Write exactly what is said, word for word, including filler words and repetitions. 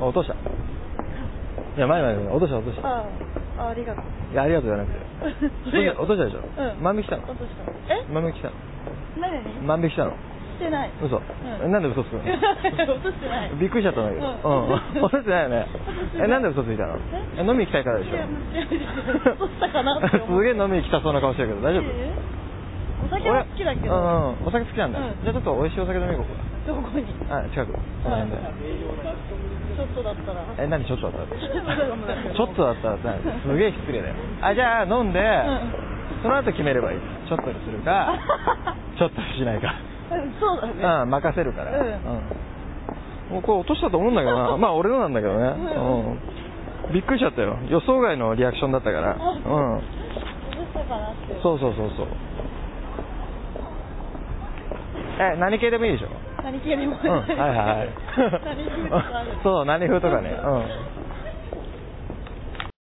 落とした。いや、前前落とした落とした。 ああ、ありがとう。 いや、ありがとうじゃなくて。落としたでしょ。 うん。 万引きしたの。 落とした。え？ 万引きしたの。 何に？ 万引きしたの。 してない。 嘘。 うん、 なんで嘘つくの？ 落としてない。 びっくりしちゃったんだけど。うん。落としてないよね。え、なんで嘘ついたの？え、飲み行きたいからでしょ。 落としたかなって思う。 すげえ飲み行きたそうな顔してるけど大丈夫？ お酒は好きだけど。 うん、お酒好きなんだ。じゃあちょっと美味しいお酒飲み行こうか。 どこに？ あ、近く。この辺で。 ちょっとだったら。 え、何ちょっとだったら？ちょっとだったらさ、すげえ失礼だよ。あ、じゃあ飲んで、その後決めればいい。ちょっとにするか、ちょっとしないか。 そうだね。 うん、任せるから。うん。もうこれ落としたと思うんだけどな。まあ俺のなんだけどね。うん。びっくりしちゃったよ。予想外のリアクションだったから。うん。そうそうそうそう。え、何系でもいいでしょ？ 何系でもいい。 うん、はいはい。 何風とかある？ そう、何風とかね。うん。